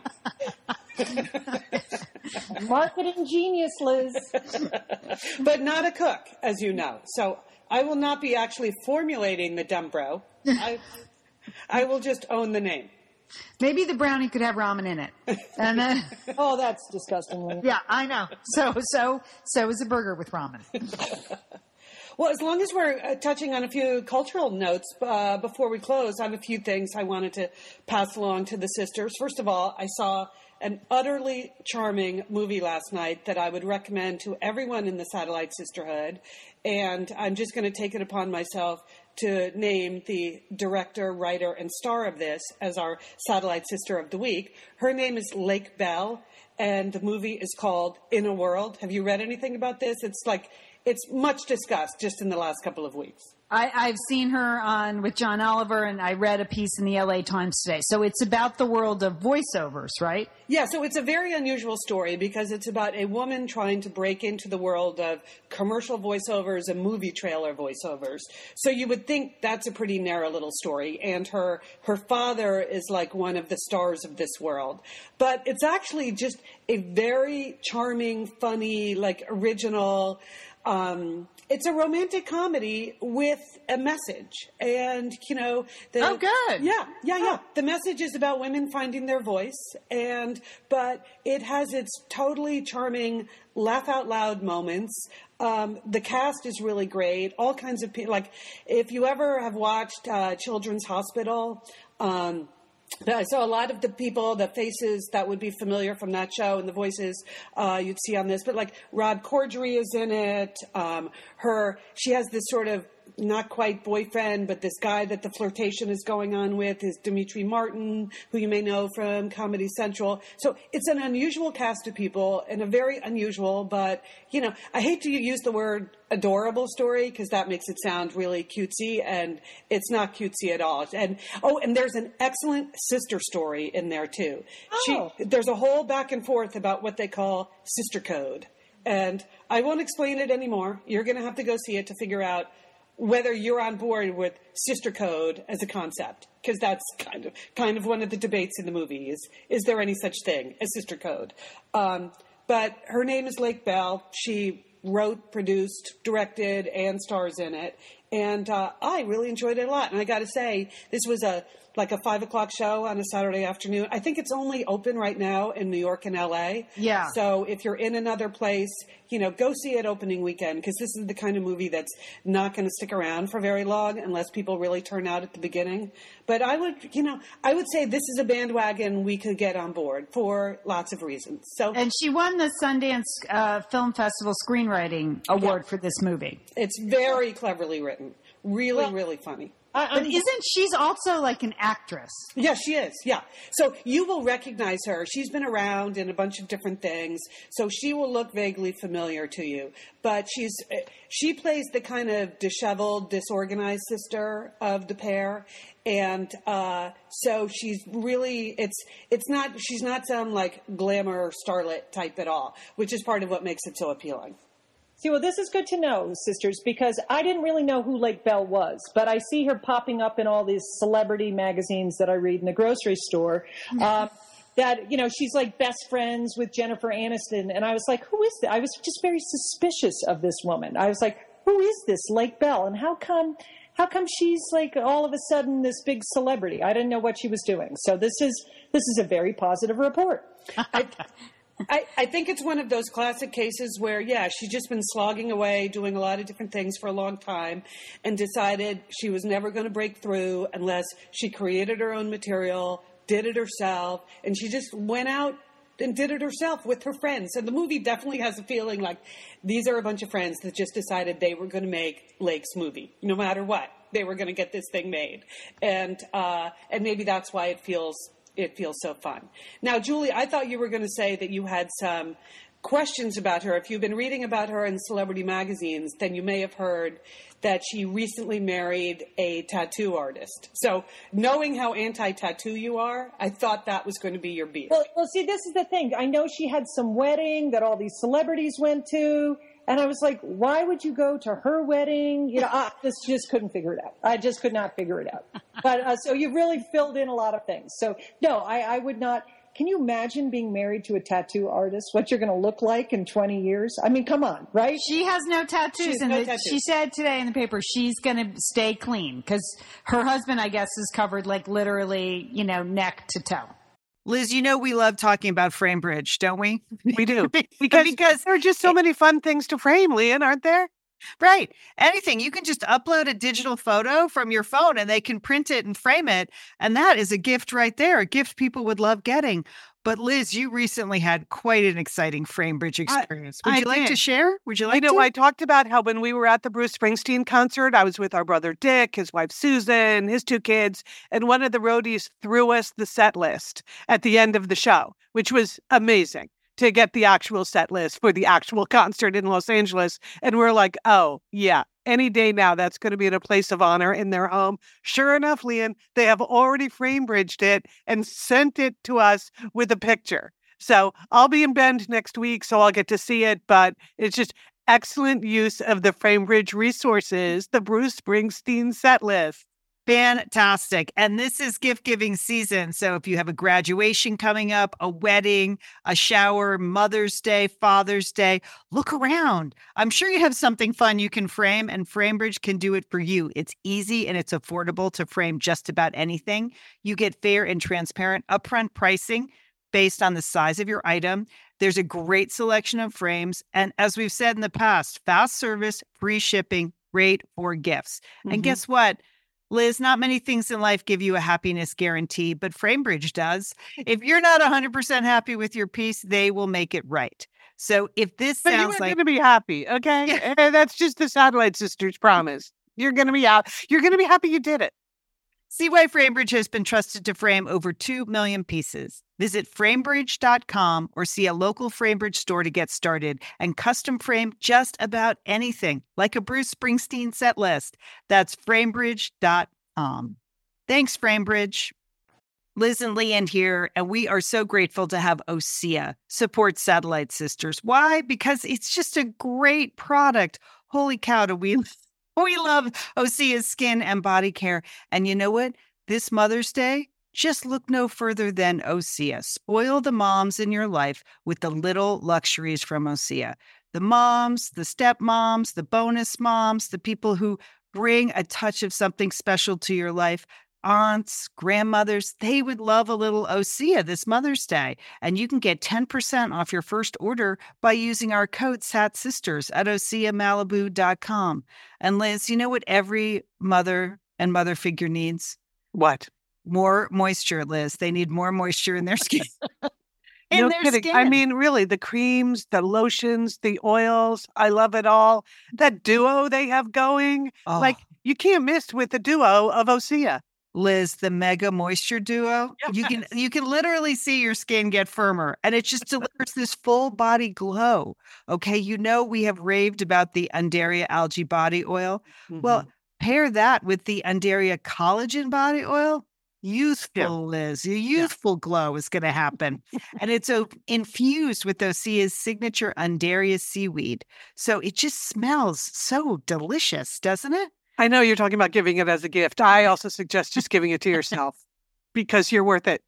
Marketing genius, Liz. But not a cook, as you know. So I will not be actually formulating the Dumbro. I, I will just own the name. Maybe the brownie could have ramen in it. And then, oh, that's disgusting. Yeah, I know. So, so, so is a burger with ramen. Well, as long as we're uh, touching on a few cultural notes uh, before we close, I have a few things I wanted to pass along to the sisters. First of all, I saw an utterly charming movie last night that I would recommend to everyone in the Satellite Sisterhood. And I'm just going to take it upon myself to name the director, writer, and star of this as our Satellite Sister of the Week. Her name is Lake Bell, and the movie is called In a World. Have you read anything about this? It's like, it's much discussed just in the last couple of weeks. I, I've seen her on with John Oliver, and I read a piece in the L A Times today. So it's about the world of voiceovers, right? Yeah, so it's a very unusual story because it's about a woman trying to break into the world of commercial voiceovers and movie trailer voiceovers. So you would think that's a pretty narrow little story, and her her father is like one of the stars of this world. But it's actually just a very charming, funny, like original... Um, it's a romantic comedy with a message. And, you know... The, oh, good. Yeah, yeah, yeah. The message is about women finding their voice. and But it has its totally charming laugh-out-loud moments. Um, the cast is really great. All kinds of people... Like, if you ever have watched uh, Children's Hospital... Um, So a lot of the people, the faces that would be familiar from that show and the voices uh, you'd see on this, but like Rod Corddry is in it. Um, her, she has this sort of not quite boyfriend, but this guy that the flirtation is going on with is Dimitri Martin, who you may know from Comedy Central. So it's an unusual cast of people and a very unusual, but, you know, I hate to use the word adorable story because that makes it sound really cutesy, and it's not cutesy at all. And oh, and there's an excellent sister story in there too. Oh. She, there's a whole back and forth about what they call sister code. And I won't explain it anymore. You're going to have to go see it to figure out whether you're on board with sister code as a concept, because that's kind of kind of one of the debates in the movie is, is there any such thing as sister code? Um, but her name is Lake Bell. She wrote, produced, directed, and stars in it. And uh, I really enjoyed it a lot. And I got to say, this was a like a five o'clock show on a Saturday afternoon. I think it's only open right now in New York and L A. Yeah. So if you're in another place, you know, go see it opening weekend, because this is the kind of movie that's not going to stick around for very long unless people really turn out at the beginning. But I would, you know, I would say this is a bandwagon we could get on board for lots of reasons. So And she won the Sundance uh, Film Festival Screenwriting Award Yeah. for this movie. it's very cleverly written. Really, Well, really funny. I, But I'm, isn't she's also like an actress? Yeah, she is. Yeah. So you will recognize her. She's been around in a bunch of different things. So she will look vaguely familiar to you. But she's she plays the kind of disheveled, disorganized sister of the pair. And uh, so she's really it's it's not she's not some like glamour starlet type at all, which is part of what makes it so appealing. See, well, this is good to know, sisters, because I didn't really know who Lake Bell was, but I see her popping up in all these celebrity magazines that I read in the grocery store. Um, that, you know, she's like best friends with Jennifer Aniston. And I was like, who is that? I was just very suspicious of this woman. I was like, who is this Lake Bell? And how come, how come she's like all of a sudden this big celebrity? I didn't know what she was doing. So this is, this is a very positive report. I, I, I think it's one of those classic cases where, yeah, she's just been slogging away, doing a lot of different things for a long time, and decided she was never going to break through unless she created her own material, did it herself, and she just went out and did it herself with her friends. And the movie definitely has a feeling like these are a bunch of friends that just decided they were going to make Lake's movie, no matter what. They were going to get this thing made. And uh, and maybe that's why it feels it feels so fun. Now, Julie, I thought you were going to say that you had some questions about her. If you've been reading about her in celebrity magazines, then you may have heard that she recently married a tattoo artist. So knowing how anti-tattoo you are, I thought that was going to be your beef. Well, well, see, this is the thing. I know she had some wedding that all these celebrities went to. And I was like, why would you go to her wedding? You know, I just, just couldn't figure it out. I just could not figure it out. But uh, so you really filled in a lot of things. So no, I, I would not. Can you imagine being married to a tattoo artist? What you're going to look like in twenty years? I mean, come on, right? She has no tattoos. She's and no the- tattoos. she said today in the paper she's going to stay clean because her husband, I guess, is covered like literally, you know, neck to toe. Liz, you know we love talking about Framebridge, don't we? We do. because, Because there are just so many fun things to frame, Leanne, aren't there? right, anything. You can just upload a digital photo from your phone and they can print it and frame it. And that is a gift right there, a gift people would love getting. But Liz, you recently had quite an exciting Framebridge experience. Would I you like to did. share? Would you like You know, to? I talked about how when we were at the Bruce Springsteen concert, I was with our brother Dick, his wife Susan, his two kids, and one of the roadies threw us the set list at the end of the show, which was amazing to get the actual set list for the actual concert in Los Angeles. And we're like, oh, yeah, any day now, that's going to be in a place of honor in their home. Sure enough, Leanne, they have already Framebridged it and sent it to us with a picture. So I'll be in Bend next week, so I'll get to see it. But it's just excellent use of the Framebridge resources, the Bruce Springsteen set list. Fantastic. And this is gift giving season. So if you have a graduation coming up, a wedding, a shower, Mother's Day, Father's Day, look around. I'm sure you have something fun you can frame, and Framebridge can do it for you. It's easy and it's affordable to frame just about anything. You get fair and transparent upfront pricing based on the size of your item. There's a great selection of frames. And as we've said in the past, fast service, free shipping, great for gifts. Mhm. And guess what? Liz, not many things in life give you a happiness guarantee, but Framebridge does. If you're not one hundred percent happy with your piece, they will make it right. So if this But you sounds are like going to be happy, okay? And that's just the Satellite Sisters promise. You're going to be out. You're going to be happy you did it. See why Framebridge has been trusted to frame over two million pieces. Visit framebridge dot com or see a local Framebridge store to get started and custom frame just about anything, like a Bruce Springsteen set list. That's framebridge dot com. Thanks, Framebridge. Liz and Leanne here, and we are so grateful to have OSEA support Satellite Sisters. Why? Because it's just a great product. Holy cow, do we We love OSEA's skin and body care. And you know what? This Mother's Day, just look no further than OSEA. Spoil the moms in your life with the little luxuries from OSEA. The moms, the stepmoms, the bonus moms, the people who bring a touch of something special to your life. Aunts, grandmothers, they would love a little OSEA this Mother's Day. And you can get ten percent off your first order by using our code SATSisters at osea malibu dot com. And Liz, you know what every mother and mother figure needs? What? More moisture, Liz. They need more moisture in their skin. in no their kidding. skin. I mean, really, the creams, the lotions, the oils, I love it all. That duo they have going, Oh. like you can't miss with the duo of OSEA. Liz, the Mega Moisture Duo. Yes. You can you can literally see your skin get firmer, and it just delivers this full body glow. Okay, you know we have raved about the Undaria Algae Body Oil. Mm-hmm. Well, pair that with the Undaria Collagen Body Oil. Youthful, Yeah. Liz. Your youthful glow is going to happen. And it's uh, infused with OSEA's signature Undaria seaweed. So it just smells so delicious, doesn't it? I know you're talking about giving it as a gift. I also suggest just giving it to yourself because you're worth it.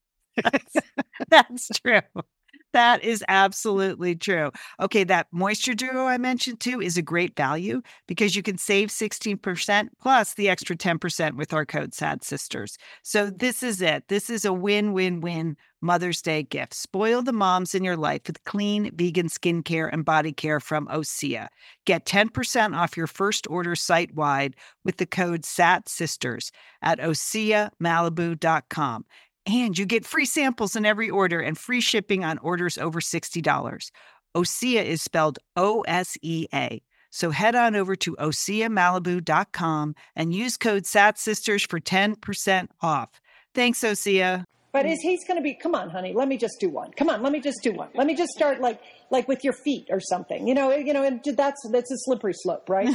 That's true. That is absolutely true. Okay, that Moisture Duo I mentioned too is a great value because you can save sixteen percent plus the extra ten percent with our code SADSisters. So this is it. This is a win-win-win Mother's Day gift. Spoil the moms in your life with clean vegan skincare and body care from OSEA. Get ten percent off your first order site-wide with the code SATSisters at osea malibu dot com. And you get free samples in every order and free shipping on orders over sixty dollars. OSEA is spelled O S E A. So head on over to osea malibu dot com and use code SATSisters for ten percent off. Thanks, OSEA. But is he's going to be, come on, honey, let me just do one. Come on, let me just do one. Let me just start like like with your feet or something. You know, you know, and that's that's a slippery slope, right?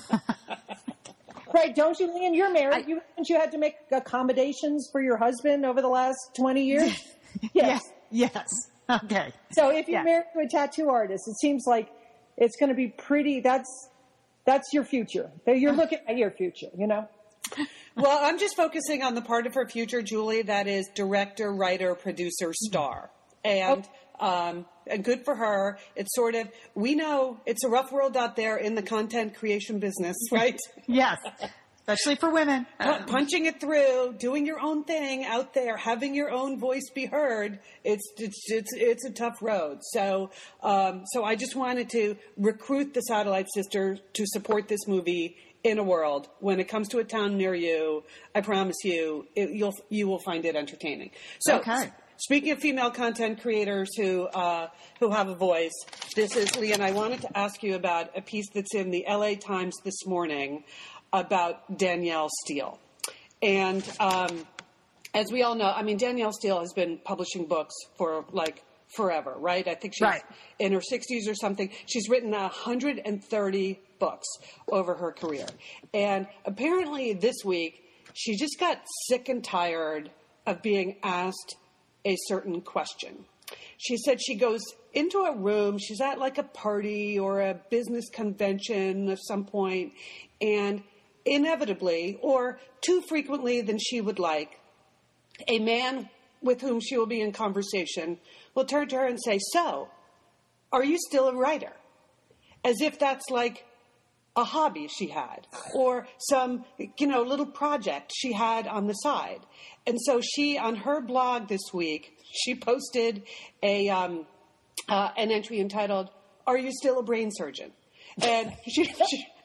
Right, don't you, Leanne? You're married. You haven't you had to make accommodations for your husband over the last twenty years? Yes. Yes. Okay. So if you're Yeah. married to a tattoo artist, it seems like it's going to be pretty. That's that's your future. You're looking at your future, you know. Well, I'm just focusing on the part of her future, Julie, that is director, writer, producer, star. And, um, and good for her. It's sort of, we know it's a rough world out there in the content creation business, right? Yes. Especially for women. Pu- Punching it through, doing your own thing out there, having your own voice be heard. It's it's it's, it's a tough road. So um, so I just wanted to recruit the Satellite Sisters to support this movie in a world. When it comes to a town near you, I promise you, it, you'll you will find it entertaining. So. Okay. Speaking of female content creators who uh, who have a voice, this is Leanne. I wanted to ask you about a piece that's in the L A Times this morning about Danielle Steele. And um, as we all know, I mean, Danielle Steele has been publishing books for like forever, right? I think she's Right. in her sixties or something. She's written one hundred thirty books over her career. And apparently this week, she just got sick and tired of being asked a certain question. She said she goes into a room, she's at like a party or a business convention of some point, and inevitably, or too frequently than she would like, a man with whom she will be in conversation will turn to her and say, "So, are you still a writer?" As if that's like a hobby she had or some, you know, little project she had on the side. And so she, on her blog this week, she posted a um, uh, an entry entitled, "Are you still a brain surgeon?" And she, she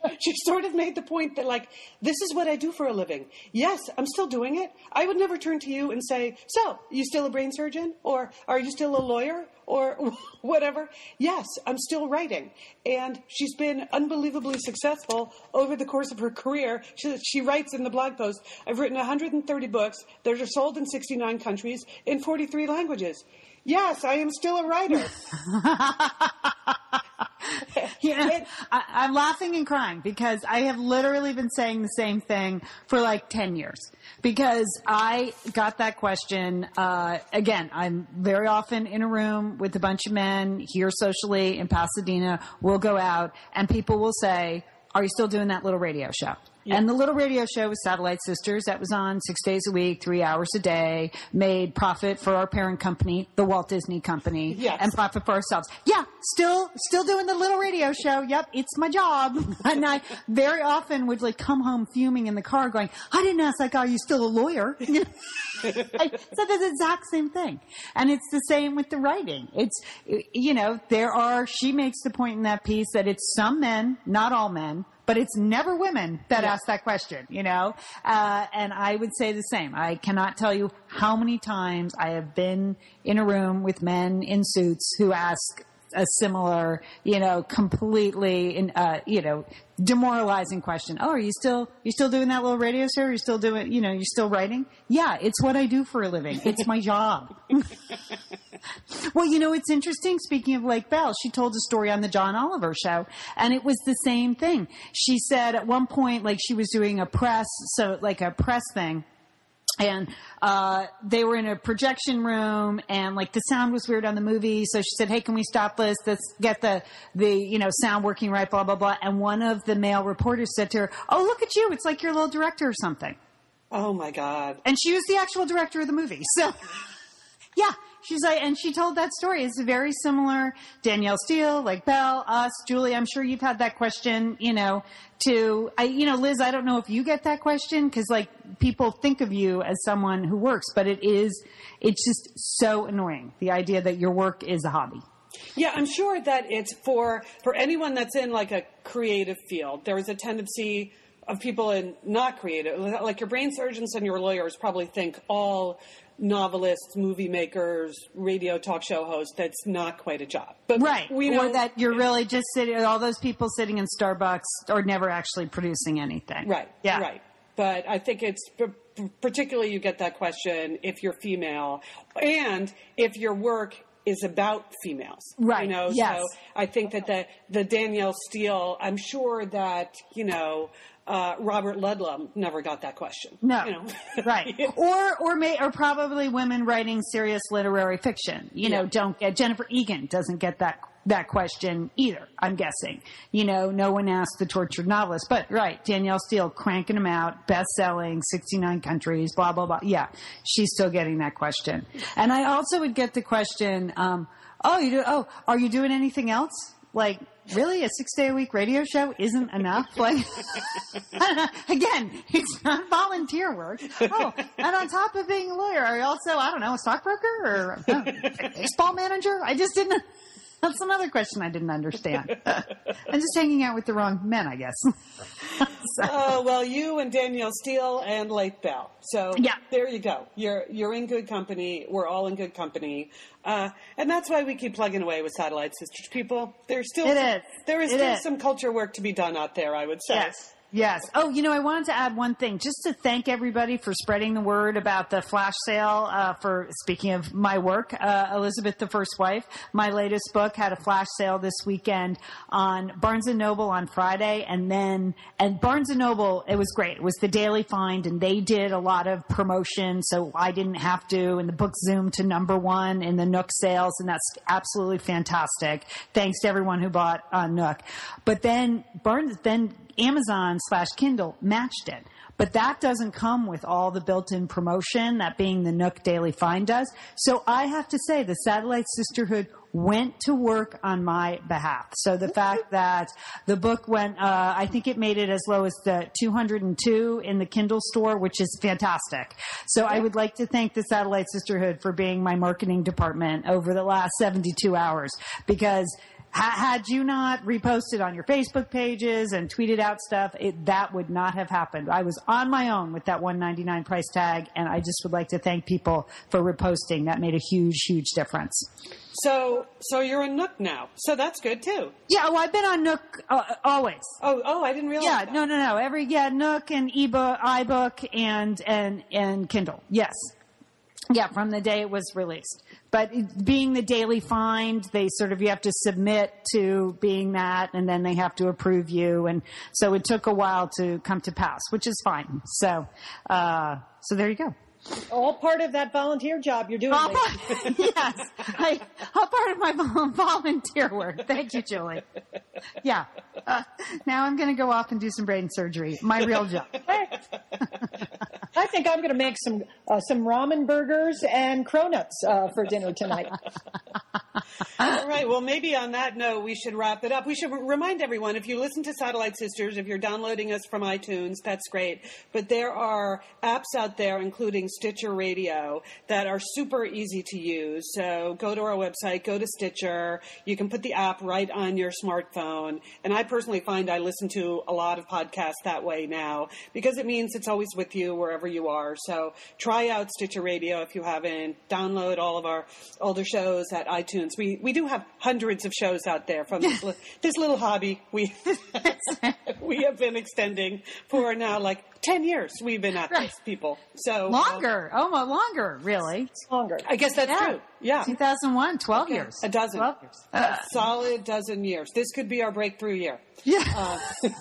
she sort of made the point that, like, this is what I do for a living. Yes, I'm still doing it. I would never turn to you and say, so, you still a brain surgeon? Or are you still a lawyer? Or whatever. Yes, I'm still writing. And she's been unbelievably successful over the course of her career. She, she writes in the blog post, I've written one hundred thirty books that are sold in sixty-nine countries in forty-three languages. Yes, I am still a writer. Yeah, it, I, I'm laughing and crying because I have literally been saying the same thing for like ten years. Because I got that question, uh, again, I'm very often in a room with a bunch of men here socially in Pasadena. We'll go out and people will say, are you still doing that little radio show? Yeah. And the little radio show was Satellite Sisters. That was on six days a week, three hours a day, made profit for our parent company, the Walt Disney Company, yes. and profit for ourselves. Yeah, still, still doing the little radio show. Yep, it's my job. And I very often would like come home fuming in the car going, I didn't ask that guy, are you still a lawyer? I said the exact same thing. And it's the same with the writing. It's, you know, there are, she makes the point in that piece that it's some men, not all men, but it's never women that yeah. ask that question, you know? Uh, and I would say the same. I cannot tell you how many times I have been in a room with men in suits who ask a similar, you know, completely, in, uh, you know, demoralizing question. Oh, are you still, you still doing that little radio show? Are you still doing, you know, you're still writing? Yeah, it's what I do for a living. It's my job. Well, you know, it's interesting. Speaking of Lake Bell, she told a story on the John Oliver show, and it was the same thing. She said at one point, like she was doing a press, so like a press thing. And, uh, they were in a projection room and like the sound was weird on the movie. So she said, hey, can we stop this? Let's get the, the, you know, sound working right, blah, blah, blah. And one of the male reporters said to her, oh, look at you. It's like you're a little director or something. Oh my God. And she was the actual director of the movie. So yeah, she's like, and she told that story. It's very similar. Danielle Steele, like Belle, us, Julie. I'm sure you've had that question, you know, to, I, you know, Liz, I don't know if you get that question because like people think of you as someone who works, but it is, it's just so annoying. The idea that your work is a hobby. Yeah, I'm sure that it's for, for anyone that's in like a creative field, there is a tendency of people in not creative, like your brain surgeons and your lawyers probably think all novelists, movie makers, radio talk show hosts, that's not quite a job. But right. We know, or that you're really just sitting, all those people sitting in Starbucks or never actually producing anything. Right. Yeah. Right. But I think it's particularly you get that question if you're female and if your work is about females. Right. You know, yes. So I think that the, the Danielle Steele, I'm sure that, you know, Uh, Robert Ludlum never got that question. No, you know? Right. Or, or may, or probably women writing serious literary fiction, you know, yeah. don't get, Jennifer Egan doesn't get that, that question either, I'm guessing. You know, no one asked the tortured novelist, but right. Danielle Steele cranking them out, best selling, sixty-nine countries, blah, blah, blah. Yeah. She's still getting that question. And I also would get the question, um, oh, you do, oh, are you doing anything else? Like, really, a six-day-a-week radio show isn't enough? Like, again, it's not volunteer work. Oh, and on top of being a lawyer, are you also, I don't know, a stockbroker or uh, a baseball manager? I just didn't. That's another question I didn't understand. I'm just hanging out with the wrong men, I guess. Oh, so. uh, well, you and Danielle Steele and Lake Bell. So yeah. There you go. You're you're in good company. We're all in good company. Uh, and that's why we keep plugging away with Satellite Sisters, people. There's still it some, is. There is it still is. some culture work to be done out there, I would say. Yes. Yes. Oh, you know, I wanted to add one thing just to thank everybody for spreading the word about the flash sale uh, for, speaking of my work, uh, Elizabeth the First Wife. My latest book had a flash sale this weekend on Barnes and Noble on Friday. And then, and Barnes and Noble, it was great. It was the Daily Find and they did a lot of promotion. So I didn't have to, and the book zoomed to number one in the Nook sales. And that's absolutely fantastic. Thanks to everyone who bought on Nook. But then Barnes, then Amazon slash Kindle matched it. But that doesn't come with all the built-in promotion that being the Nook Daily Find does. So I have to say the Satellite Sisterhood went to work on my behalf. So the fact that the book went, uh, I think it made it as low as the two hundred two in the Kindle store, which is fantastic. So I would like to thank the Satellite Sisterhood for being my marketing department over the last seventy-two hours because ha- had you not reposted on your Facebook pages and tweeted out stuff, it, that would not have happened. I was on my own with that one ninety-nine price tag, and I just would like to thank people for reposting. That made a huge, huge difference. So, so you're on Nook now. So that's good too. Yeah, well, I've been on Nook uh, always. Oh, oh, I didn't realize. Yeah, that. no, no, no. Every yeah, Nook and ebook, iBook, and and and Kindle. Yes, yeah, from the day it was released. But it, being the daily find, they sort of you have to submit to being that, and then they have to approve you, and so it took a while to come to pass, which is fine. So, uh, so there you go. All part of that volunteer job you're doing. All part, yes, I, all part of my vol- volunteer work. Thank you, Julie. Yeah. Uh, now I'm going to go off and do some brain surgery. My real job. I think I'm going to make some uh, some ramen burgers and cronuts uh, for dinner tonight. All right. Well, maybe on that note, we should wrap it up. We should remind everyone, if you listen to Satellite Sisters, if you're downloading us from iTunes, that's great. But there are apps out there, including Stitcher Radio, that are super easy to use. So go to our website, go to Stitcher. You can put the app right on your smartphone. And I personally find I listen to a lot of podcasts that way now because it means it's always with you wherever you are. So try out Stitcher Radio if you haven't. Download all of our older shows at iTunes. We we do have hundreds of shows out there from this, li- this little hobby we we have been extending for now like ten years. We've been at Right. this, people. So Longer. Um, oh, longer, really. It's longer. I guess that's Yeah. true. Yeah. two thousand one, twelve Okay. years. A dozen. twelve years. A solid dozen years. This could be our breakthrough year. Yeah.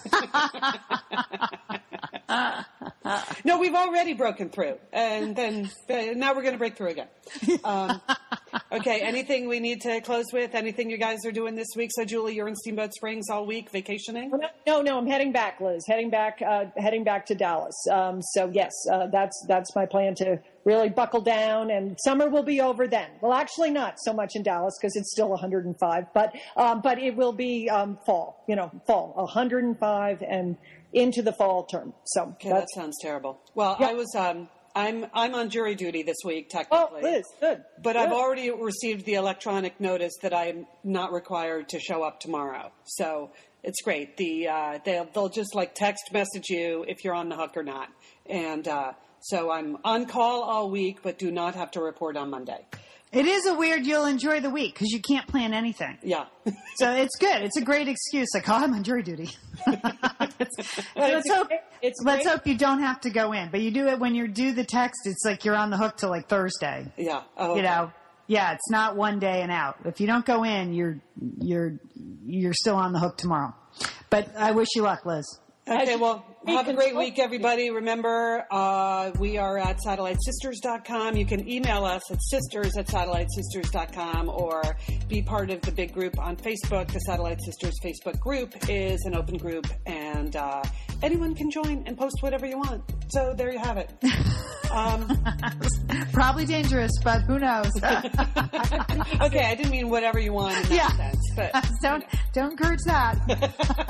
Uh, no, we've already broken through, and then uh, now we're going to break through again. Um, okay, anything we need to close with? Anything you guys are doing this week? So, Julie, you're in Steamboat Springs all week, vacationing? No, no, I'm heading back, Liz. Heading back, uh, heading back to Dallas. Um, so yes, uh, that's that's my plan to really buckle down. And summer will be over then. Well, actually, not so much in Dallas because it's still one hundred five, but um, but it will be um, fall. You know, fall, one hundred five and into the fall term. So Okay, that sounds terrible. Well, Yeah. I was. Um, I'm I'm on jury duty this week, oh, technically. Liz, good. But Good. I've already received the electronic notice that I'm not required to show up tomorrow. So it's great. The uh, they'll they'll just like text message you if you're on the hook or not. And uh, so I'm on call all week, but do not have to report on Monday. It is a weird you'll enjoy the week because you can't plan anything. Yeah. So it's good. It's a great excuse. Like, oh, I'm on jury duty. let's it's hope, great- it's let's great. hope you don't have to go in. But you do it when you do the text. It's like you're on the hook till like Thursday. Yeah. Oh, You okay. know, yeah, it's not one day and out. If you don't go in, you're you're you're still on the hook tomorrow. But I wish you luck, Liz. Okay, well, have a great week, everybody. Remember, uh, we are at satellite sisters dot com. You can email us at sisters at satellite sisters dot com or be part of the big group on Facebook. The Satellite Sisters Facebook group is an open group, and uh, anyone can join and post whatever you want. So there you have it. Um, Probably dangerous, but who knows? okay, I didn't mean whatever you want in that Yeah. sense. But, don't don't encourage that.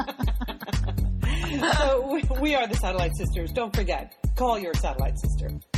so we, we are the Satellite Sisters. Don't forget, call your Satellite Sister.